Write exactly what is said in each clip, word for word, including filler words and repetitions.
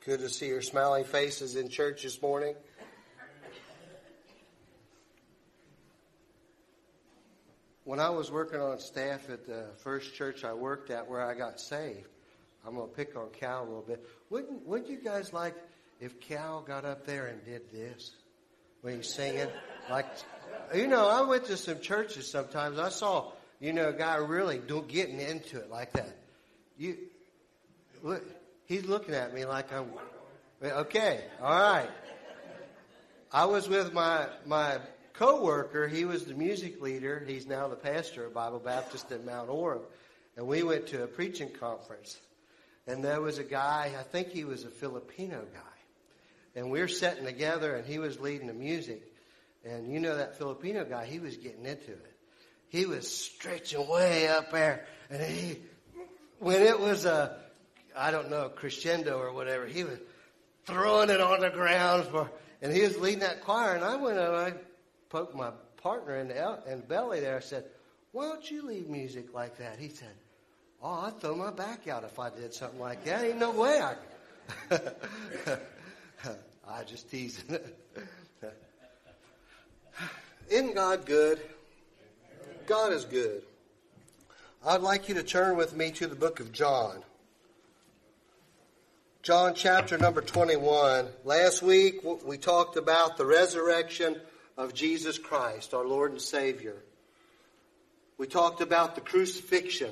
Good to see your smiling faces in church this morning. When I was working on staff at the first church I worked at where I got saved, I'm going to pick on Cal a little bit. Wouldn't, wouldn't you guys like if Cal got up there and did this when he's singing? Like, you know, I went to some churches sometimes. I saw, you know, a guy really do, getting into it like that. You, look, he's looking at me like I'm, okay, all right. I was with my, my co-worker. He was the music leader. He's now the pastor of Bible Baptist in Mount Orem. And we went to a preaching conference. And there was a guy, I think he was a Filipino guy. And we were sitting together and he was leading the music. And you know that Filipino guy, he was getting into it. He was stretching way up there. And he, when it was a, I don't know, crescendo or whatever, he was throwing it on the ground for, and he was leading that choir. And I went and I poked my partner in the, in the belly there. I said, why don't you lead music like that? He said, oh, I'd throw my back out if I did something like that. Ain't no way I could. I just teasing. Isn't God good? God is good. I'd like you to turn with me to the book of John. John chapter number twenty-one. Last week we talked about the resurrection of Jesus Christ, our Lord and Savior. We talked about the crucifixion.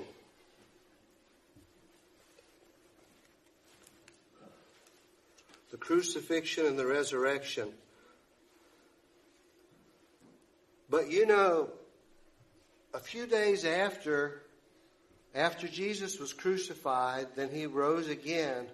The crucifixion and the resurrection. But you know, a few days after, after Jesus was crucified, then he rose again.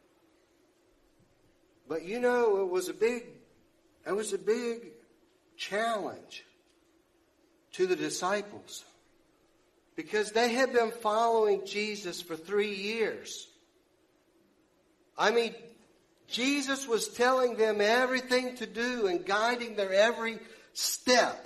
But you know, it was a big, it was a big challenge to the disciples because they had been following Jesus for three years. I mean, Jesus was telling them everything to do and guiding their every step.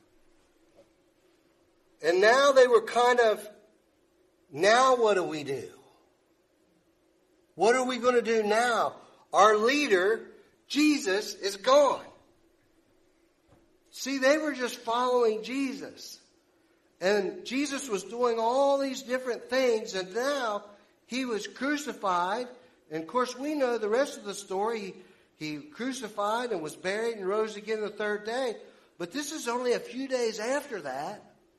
And now they were kind of, now what do we do? What are we going to do now? Our leader, Jesus, is gone. See, they were just following Jesus. And Jesus was doing all these different things, and now he was crucified. And of course, we know the rest of the story. He, he crucified and was buried and rose again the third day. But this is only a few days after that.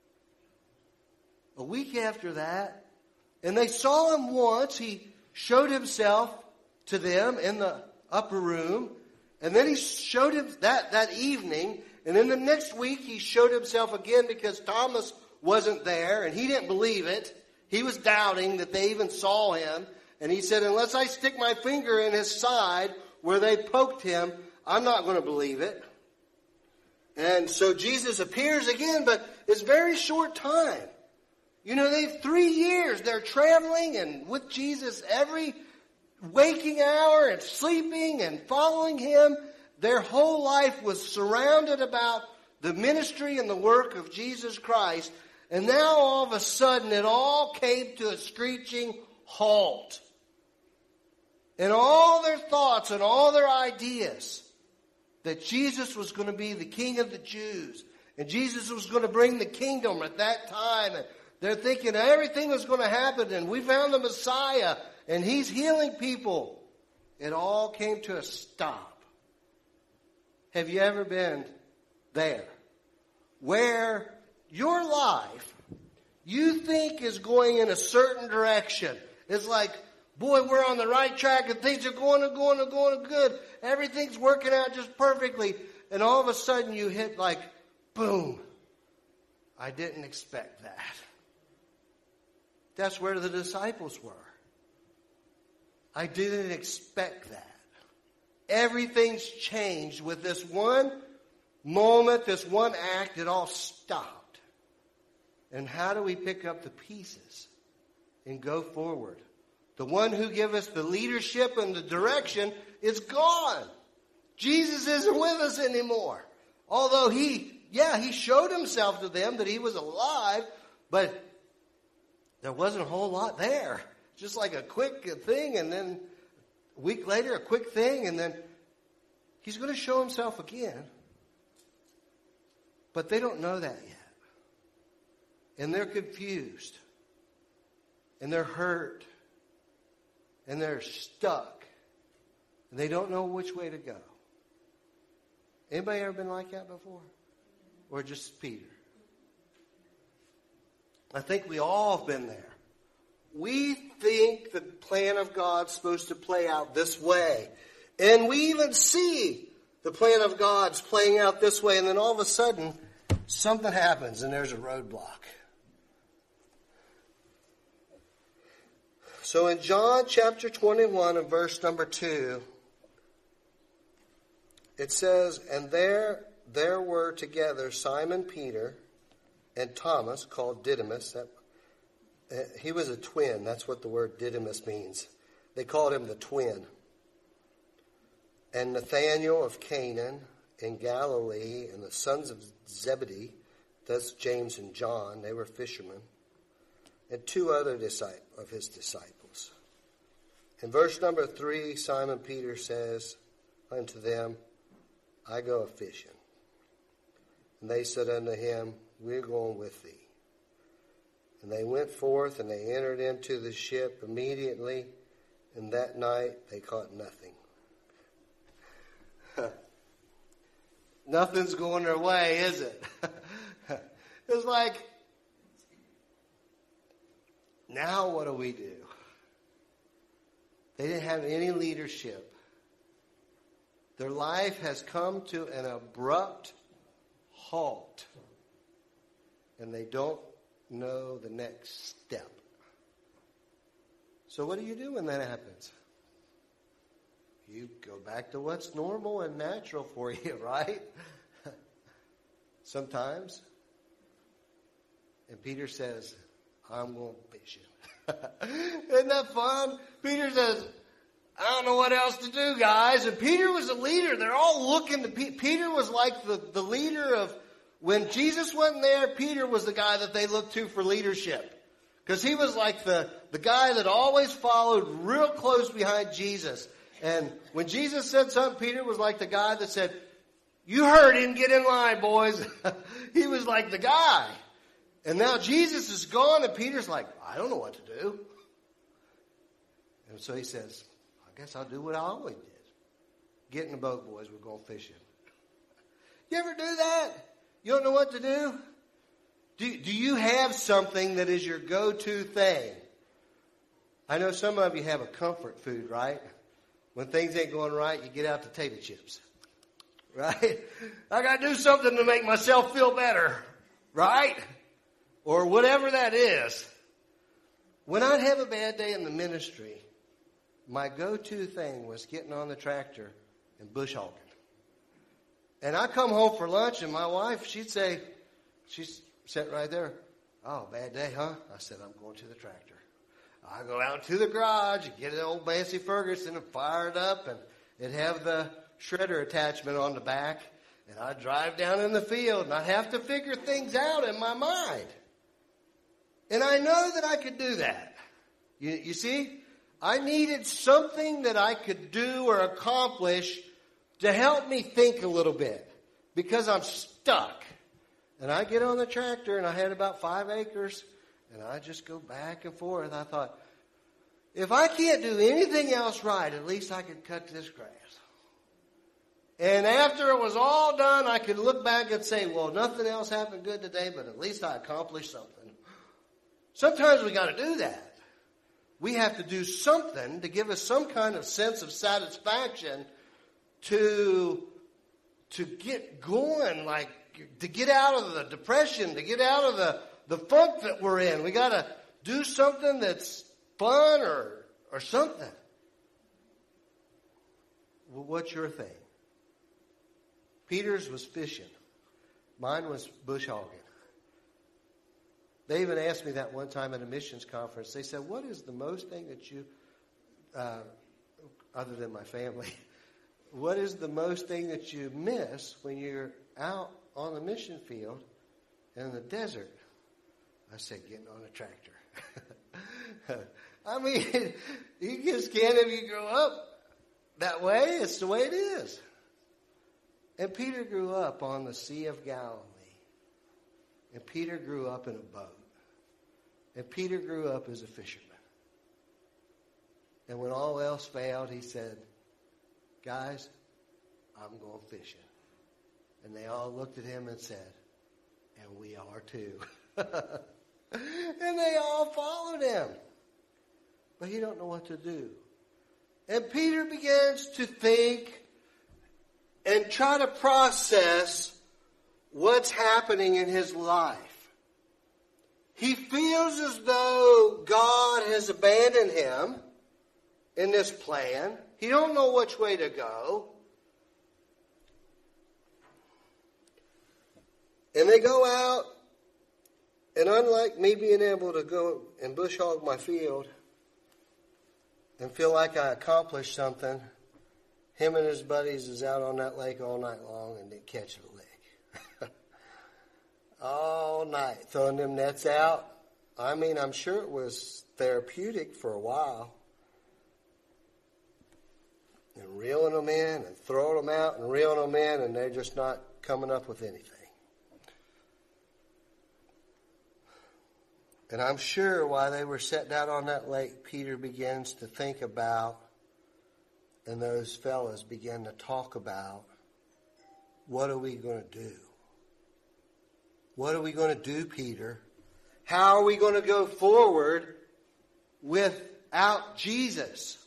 A week after that. And they saw him once. He showed himself to them in the upper room. And then he showed him that, that evening. And then the next week he showed himself again because Thomas wasn't there. And he didn't believe it. He was doubting that they even saw him. And he said, unless I stick my finger in his side where they poked him, I'm not going to believe it. And so Jesus appears again, but it's a very short time. You know, they've three years. They're traveling and with Jesus every waking hour and sleeping and following him. Their whole life was surrounded about the ministry and the work of Jesus Christ. And now all of a sudden it all came to a screeching halt. And all their thoughts and all their ideas that Jesus was going to be the King of the Jews. And Jesus was going to bring the kingdom at that time. And they're thinking everything was going to happen. And we found the Messiah. And he's healing people. It all came to a stop. Have you ever been there? Where your life, you think is going in a certain direction. It's like, boy, we're on the right track and things are going and going and going good. Everything's working out just perfectly. And all of a sudden you hit like, boom. I didn't expect that. That's where the disciples were. I didn't expect that. Everything's changed with this one moment, this one act. It all stopped. And how do we pick up the pieces and go forward? The one who gave us the leadership and the direction is gone. Jesus isn't with us anymore. Although he, yeah, he showed himself to them that he was alive, but there wasn't a whole lot there. Just like a quick thing, and then week later, a quick thing, and then he's going to show himself again. But they don't know that yet. And they're confused. And they're hurt. And they're stuck. And they don't know which way to go. Anybody ever been like that before? Or just Peter? I think we all have been there. We think the plan of God's supposed to play out this way. And we even see the plan of God's playing out this way. And then all of a sudden, something happens and there's a roadblock. So in John chapter twenty-one and verse number two, it says, and there, there were together Simon Peter and Thomas, called Didymus. That, uh, he was a twin. That's what the word Didymus means. They called him the twin. And Nathanael of Canaan in Galilee, and the sons of Zebedee, that's James and John, they were fishermen, and two other disciples of his disciples. In verse number three, Simon Peter says unto them, I go a fishing. And they said unto him, we're going with thee. And they went forth, and they entered into the ship immediately, and that night they caught nothing. Nothing's going their way, is it? It's like, now what do we do? They didn't have any leadership. Their life has come to an abrupt halt. And they don't know the next step. So what do you do when that happens? You go back to what's normal and natural for you, right? Sometimes. And Peter says, I'm going fishing. Isn't that fun? Peter says, I don't know what else to do, guys. And Peter was a leader. They're all looking to Peter. Peter was like the, the leader of, when Jesus wasn't there, Peter was the guy that they looked to for leadership. Because he was like the, the guy that always followed real close behind Jesus. And when Jesus said something, Peter was like the guy that said, you heard him, get in line, boys. He was like the guy. And now Jesus is gone, and Peter's like, I don't know what to do. And so he says, I guess I'll do what I always did. Get in the boat, boys, we're going fishing. You ever do that? You don't know what to do? Do, do you have something that is your go-to thing? I know some of you have a comfort food, right? When things ain't going right, you get out the potato chips. Right? I got to do something to make myself feel better. Right? Or whatever that is. When I'd have a bad day in the ministry, my go-to thing was getting on the tractor and bush hogging. And I come home for lunch, and my wife, she'd say, she's sitting right there, oh, bad day, huh? I said, I'm going to the tractor. I go out to the garage and get an old Massey Ferguson and fire it up, and it'd have the shredder attachment on the back, and I'd drive down in the field, and I'd have to figure things out in my mind. And I know that I could do that. You, you see, I needed something that I could do or accomplish to help me think a little bit, because I'm stuck. And I get on the tractor, and I had about five acres, and I just go back and forth. I thought, if I can't do anything else right, at least I could cut this grass. And after it was all done, I could look back and say, well, nothing else happened good today, but at least I accomplished something. Sometimes we got to do that. We have to do something to give us some kind of sense of satisfaction to, to get going, like to get out of the depression, to get out of the, the funk that we're in. We got to do something that's fun or, or something. Well, what's your thing? Peter's was fishing. Mine was bush hogging. They even asked me that one time at a missions conference. They said, what is the most thing that you, uh, other than my family, what is the most thing that you miss when you're out on the mission field in the desert? I said, getting on a tractor. I mean, you just can't, if you grow up, that way. It's the way it is. And Peter grew up on the Sea of Galilee. And Peter grew up in a boat. And Peter grew up as a fisherman. And when all else failed, he said, guys, I'm going fishing. And they all looked at him and said, and we are too. And they all followed him. But he don't know what to do. And Peter begins to think and try to process what's happening in his life. He feels as though God has abandoned him in this plan. He don't know which way to go. And they go out, and unlike me being able to go and bush hog my field and feel like I accomplished something, him and his buddies is out on that lake all night long and didn't catch a lick. All night, throwing them nets out. I mean, I'm sure it was therapeutic for a while. And reeling them in and throwing them out and reeling them in, and they're just not coming up with anything. And I'm sure while they were sitting out on that lake, Peter begins to think about, and those fellas begin to talk about, what are we going to do? What are we going to do, Peter? How are we going to go forward without Jesus?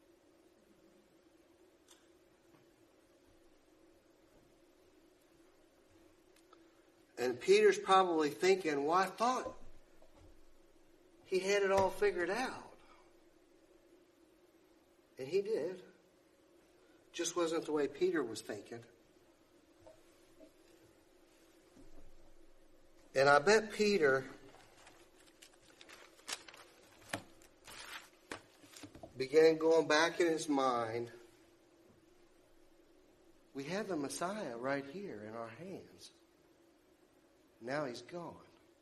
And Peter's probably thinking, well, I thought he had it all figured out. And he did. Just wasn't the way Peter was thinking. And I bet Peter began going back in his mind. We have the Messiah right here in our hands. Now he's gone.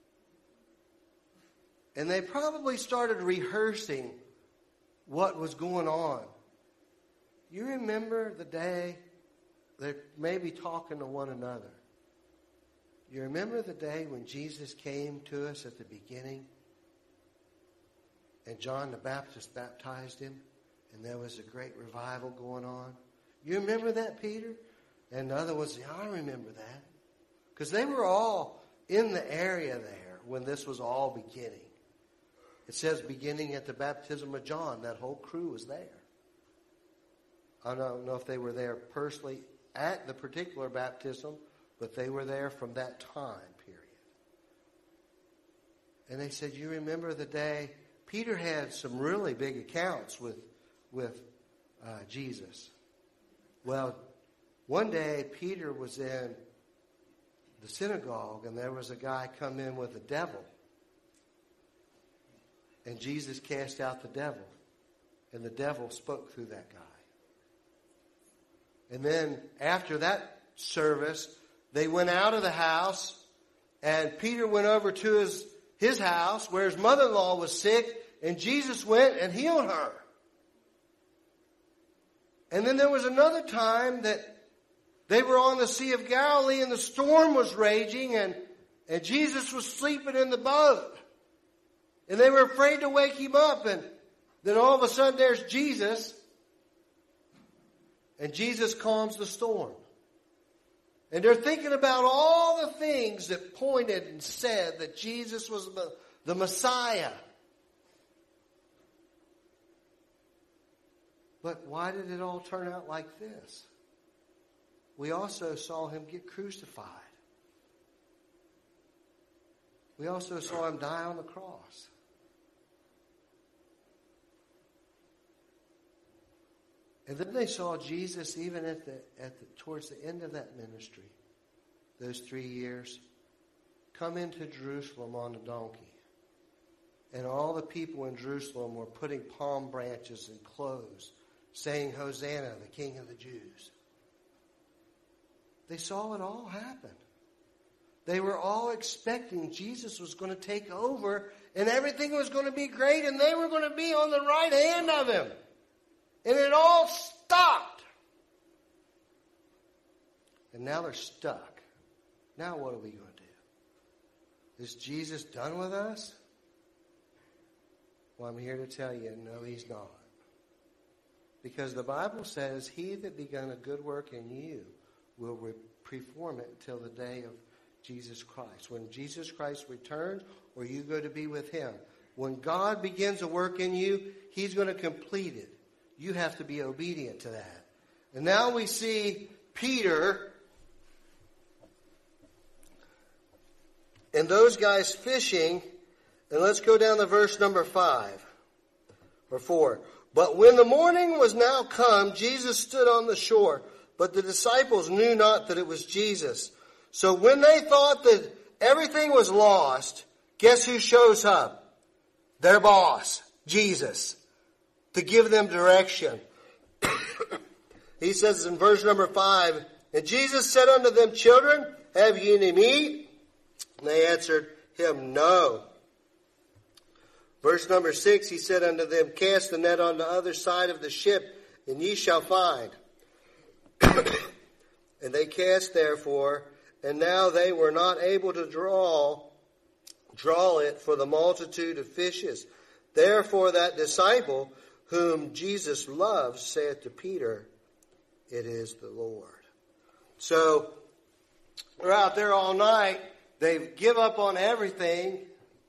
And they probably started rehearsing what was going on. You remember the day they're maybe talking to one another. You remember the day when Jesus came to us at the beginning and John the Baptist baptized him and there was a great revival going on? You remember that, Peter? And the other ones, yeah, I remember that. Because they were all in the area there when this was all beginning. It says beginning at the baptism of John. That whole crew was there. I don't know if they were there personally at the particular baptism, but they were there from that time period. And they said, you remember the day? Peter had some really big accounts with, with uh, Jesus. Well, one day Peter was in the synagogue and there was a guy come in with a devil. And Jesus cast out the devil. And the devil spoke through that guy. And then after that service, they went out of the house, and Peter went over to his, his house where his mother-in-law was sick, and Jesus went and healed her. And then there was another time that they were on the Sea of Galilee, and the storm was raging, and, and Jesus was sleeping in the boat. And they were afraid to wake him up, and then all of a sudden there's Jesus, and Jesus calms the storm. And they're thinking about all the things that pointed and said that Jesus was the Messiah. But why did it all turn out like this? We also saw him get crucified. We also saw him die on the cross. And then they saw Jesus even at the at the towards the end of that ministry, those three years, come into Jerusalem on a donkey. And all the people in Jerusalem were putting palm branches and clothes, saying, Hosanna, the King of the Jews. They saw it all happen. They were all expecting Jesus was going to take over and everything was going to be great and they were going to be on the right hand of him. And it all stopped And now they're stuck. Now what are we going to do? Is Jesus done with us? Well, I'm here to tell you, no, he's not. Because the Bible says, he that begun a good work in you will re- perform it until the day of Jesus Christ. When Jesus Christ returns, or you go to be with him. When God begins a work in you, he's going to complete it. You have to be obedient to that. And now we see Peter and those guys fishing. And let's go down to verse number five or four. But when the morning was now come, Jesus stood on the shore, but the disciples knew not that it was Jesus. So when they thought that everything was lost, guess who shows up? Their boss, Jesus, to give them direction. He says in verse number five, and Jesus said unto them, children, have ye any meat? And they answered him, no. Verse number six, he said unto them, cast the net on the other side of the ship, and ye shall find. And they cast therefore, and now they were not able to draw, draw it for the multitude of fishes. Therefore that disciple whom Jesus loves saith to Peter, it is the Lord. So they're out there all night. They give up on everything.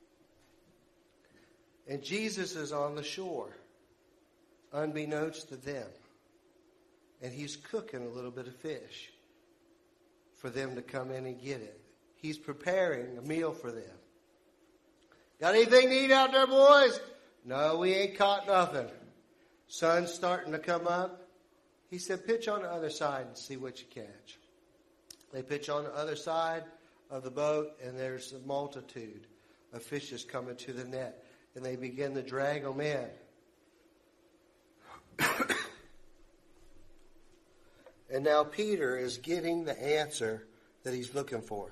And Jesus is on the shore, unbeknownst to them. And he's cooking a little bit of fish for them to come in and get it. He's preparing a meal for them. Got anything to eat out there, boys? No, we ain't caught nothing. Sun's starting to come up. He said, pitch on the other side and see what you catch. They pitch on the other side of the boat, and there's a multitude of fishes coming to the net. And they begin to drag them in. And now Peter is getting the answer that he's looking for.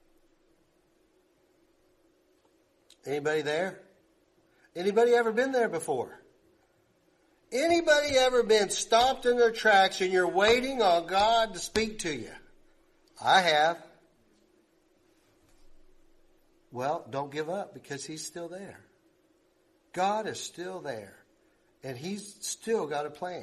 Anybody there? Anybody ever been there before? Anybody ever been stopped in their tracks and you're waiting on God to speak to you? I have. Well, don't give up because he's still there. God is still there. And he's still got a plan.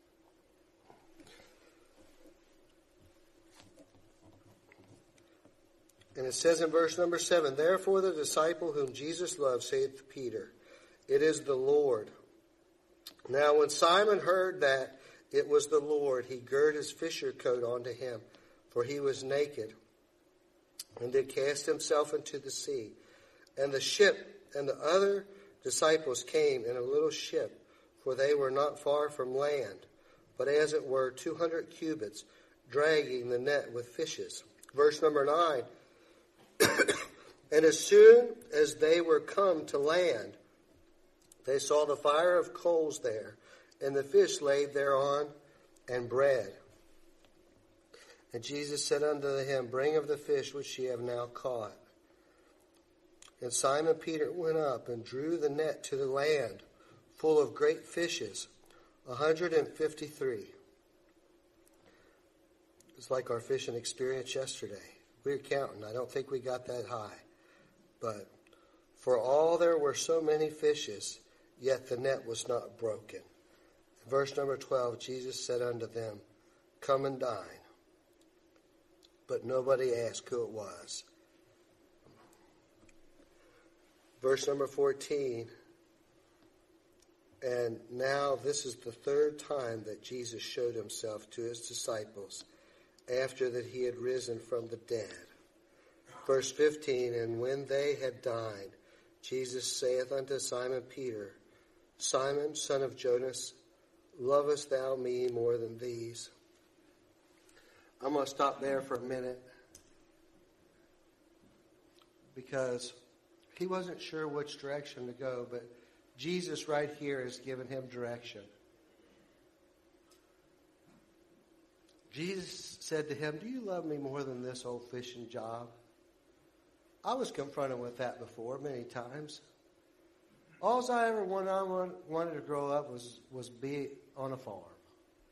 And it says in verse number seven, therefore the disciple whom Jesus loved saith to Peter, it is the Lord. Now when Simon heard that it was the Lord, he girt his fisher coat onto him, for he was naked, and did cast himself into the sea. And the ship and the other disciples came in a little ship, for they were not far from land, but as it were two hundred cubits, dragging the net with fishes. Verse number nine, and as soon as they were come to land, they saw the fire of coals there, and the fish laid thereon, and bread. And Jesus said unto him, bring of the fish which ye have now caught. And Simon Peter went up and drew the net to the land, full of great fishes, a hundred and fifty-three. It's like our fishing experience yesterday. We were counting. I don't think we got that high. But for all there were so many fishes, yet the net was not broken. Verse number twelve, Jesus said unto them, come and dine. But nobody asked who it was. Verse number fourteen, and now this is the third time that Jesus showed himself to his disciples after that he had risen from the dead. Verse fifteen, and when they had dined, Jesus saith unto Simon Peter, Simon, son of Jonas, lovest thou me more than these? I'm going to stop there for a minute because he wasn't sure which direction to go, but Jesus right here has given him direction. Jesus said to him, do you love me more than this old fishing job? I was confronted with that before many times. All I ever wanted, I wanted to grow up was, was be on a farm.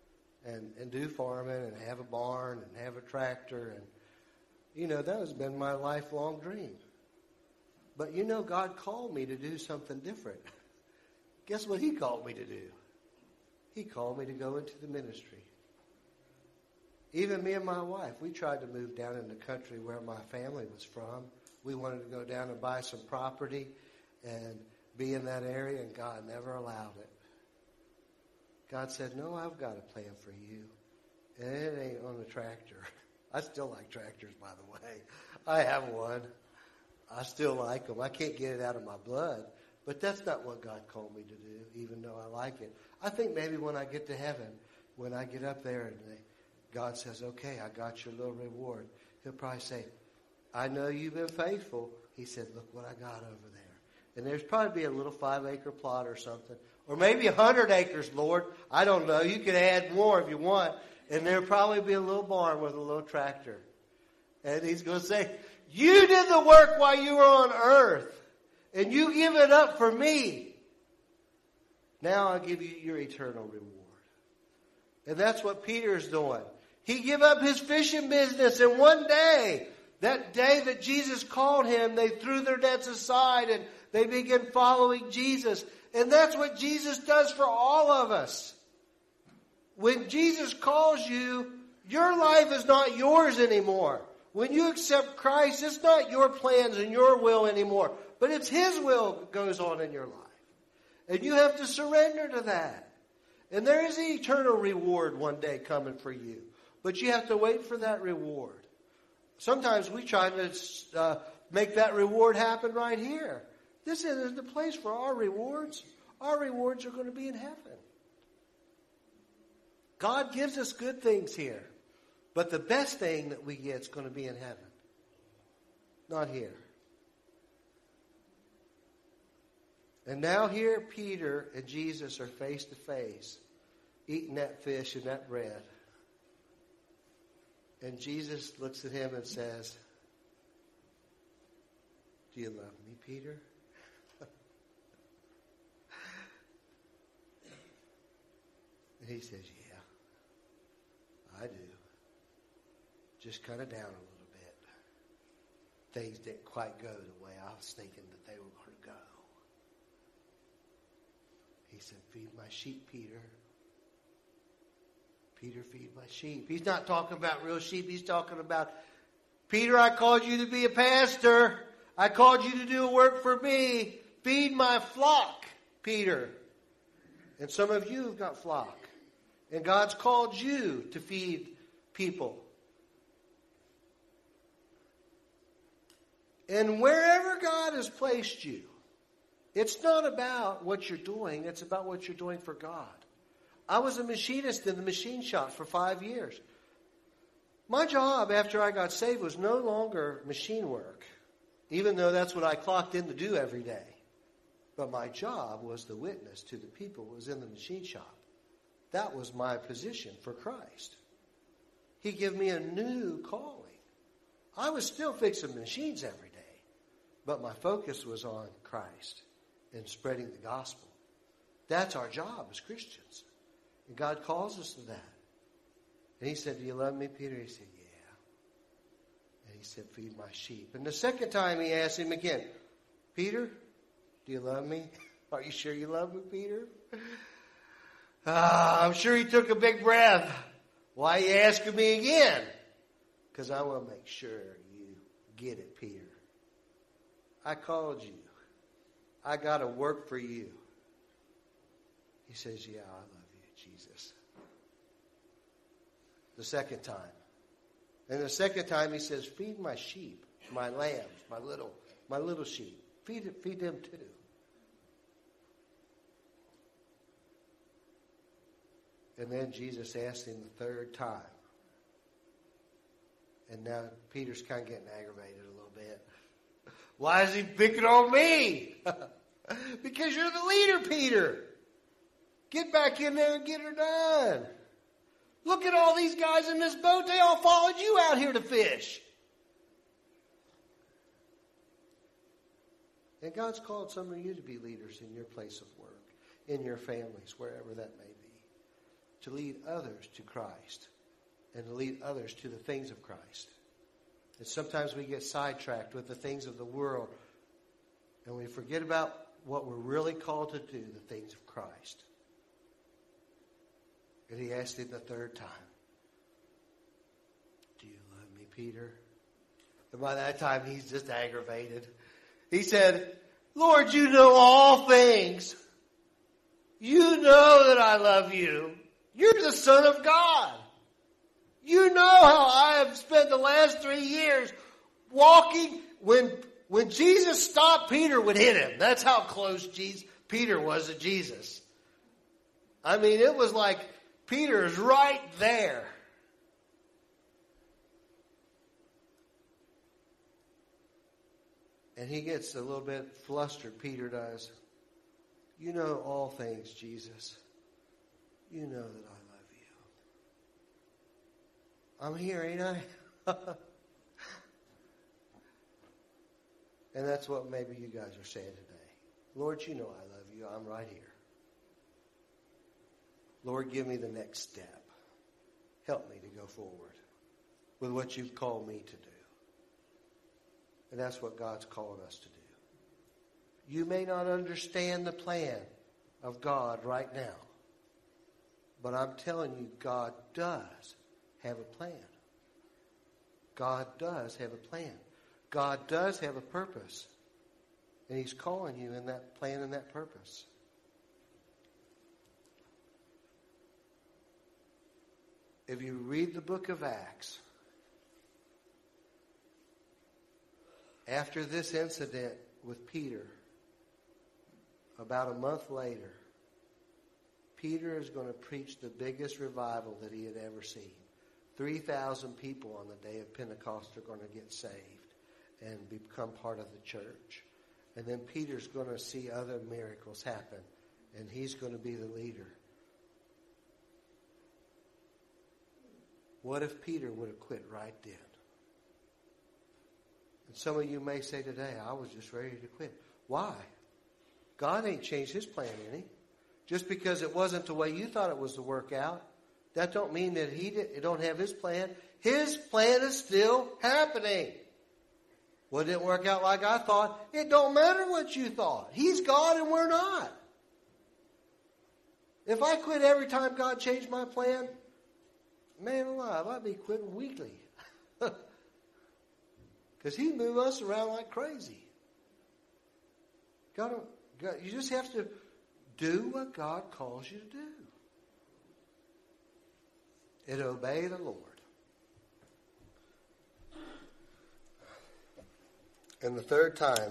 and, and do farming and have a barn and have a tractor. And, you know, that has been my lifelong dream. But, you know, God called me to do something different. Guess what he called me to do? He called me to go into the ministry. Even me and my wife, we tried to move down in the country where my family was from. We wanted to go down and buy some property and be in that area, and God never allowed it. God said, no, I've got a plan for you. And it ain't on a tractor. I still like tractors, by the way. I have one. I still like them. I can't get it out of my blood. But that's not what God called me to do, even though I like it. I think maybe when I get to heaven, when I get up there and they, God says, okay, I got your little reward, he'll probably say, I know you've been faithful. He said, look what I got over there. And there's probably be a little five-acre plot or something. Or maybe a hundred acres, Lord. I don't know. You could add more if you want. And there'll probably be a little barn with a little tractor. And he's going to say, you did the work while you were on earth. And you give it up for me. Now I'll give you your eternal reward. And that's what Peter's doing. He gave up his fishing business, and one day, that day that Jesus called him, they threw their nets aside and they began following Jesus. And that's what Jesus does for all of us. When Jesus calls you, your life is not yours anymore. When you accept Christ, it's not your plans and your will anymore, but it's his will that goes on in your life. And you have to surrender to that. And there is an eternal reward one day coming for you. But you have to wait for that reward. Sometimes we try to uh, make that reward happen right here. This isn't the place for our rewards. Our rewards are going to be in heaven. God gives us good things here. But the best thing that we get is going to be in heaven. Not here. And now here Peter and Jesus are face to face, eating that fish and that bread. And Jesus looks at him and says, do you love me, Peter? And he says, yeah, I do. Just kind of down a little bit. Things didn't quite go the way I was thinking that they were going to go. He said, feed my sheep, Peter. Peter, feed my sheep. He's not talking about real sheep. He's talking about, Peter, I called you to be a pastor. I called you to do a work for me. Feed my flock, Peter. And some of you have got flock. And God's called you to feed people. And wherever God has placed you, it's not about what you're doing. It's about what you're doing for God. I was a machinist in the machine shop for five years. My job after I got saved was no longer machine work, even though that's what I clocked in to do every day. But my job was the witness to the people who was in the machine shop. That was my position for Christ. He gave me a new calling. I was still fixing machines every day, but my focus was on Christ and spreading the gospel. That's our job as Christians. And God calls us to that. And he said, do you love me, Peter? He said, yeah. And he said, feed my sheep. And the second time he asked him again, Peter, do you love me? Are you sure you love me, Peter? Ah, I'm sure he took a big breath. Why are you asking me again? Because I want to make sure you get it, Peter. I called you. I got to work for you. He says, yeah, I love you, Jesus. The second time. And the second time he says, feed my sheep, my lambs, my little, my little sheep. Feed, feed them too. And then Jesus asked him the third time. And now Peter's kind of getting aggravated a little bit. Why is he picking on me? Because you're the leader, Peter. Get back in there and get her done. Look at all these guys in this boat. They all followed you out here to fish. And God's called some of you to be leaders in your place of work, in your families, wherever that may be. to lead others to Christ and to lead others to the things of Christ. And sometimes we get sidetracked with the things of the world and we forget about what we're really called to do, the things of Christ. And he asked him the third time, do you love me, Peter? And by that time, he's just aggravated. He said, Lord, you know all things. You know that I love you. You're the Son of God. You know how I have spent the last three years walking. When, when Jesus stopped, Peter would hit him. That's how close Jesus, Peter was to Jesus. I mean, it was like Peter is right there. And he gets a little bit flustered, Peter does. You know all things, Jesus. You know that I love you. I'm here, ain't I? And that's what maybe you guys are saying today. Lord, you know I love you. I'm right here. Lord, give me the next step. Help me to go forward with what you've called me to do. And that's what God's calling us to do. You may not understand the plan of God right now. But I'm telling you, God does have a plan. God does have a plan. God does have a purpose. And he's calling you in that plan and that purpose. If you read the book of Acts, after this incident with Peter, about a month later, Peter is going to preach the biggest revival that he had ever seen. three thousand people on the day of Pentecost are going to get saved and become part of the church. And then Peter's going to see other miracles happen, and he's going to be the leader. What if Peter would have quit right then? And some of you may say today, I was just ready to quit. Why? God ain't changed his plan any. Just because it wasn't the way you thought it was to work out, that don't mean that he did, don't have his plan. His plan is still happening. Well, it didn't work out like I thought. It don't matter what you thought. He's God and we're not. If I quit every time God changed my plan, man alive, I'd be quitting weekly. Because he move us around like crazy. God, God, you just have to do what God calls you to do. And obey the Lord. And the third time,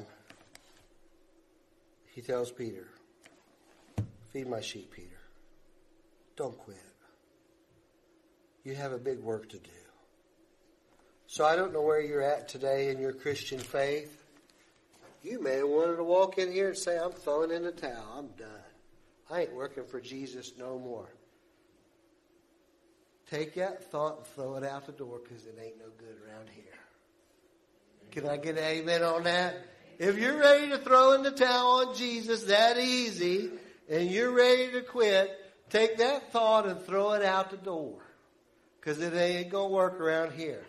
he tells Peter, feed my sheep, Peter. Don't quit. You have a big work to do. So I don't know where you're at today in your Christian faith. You may have wanted to walk in here and say, I'm throwing in the towel. I'm done. I ain't working for Jesus no more. Take that thought and throw it out the door because it ain't no good around here. Can I get an amen on that? If you're ready to throw in the towel on Jesus that easy and you're ready to quit, take that thought and throw it out the door because it ain't going to work around here.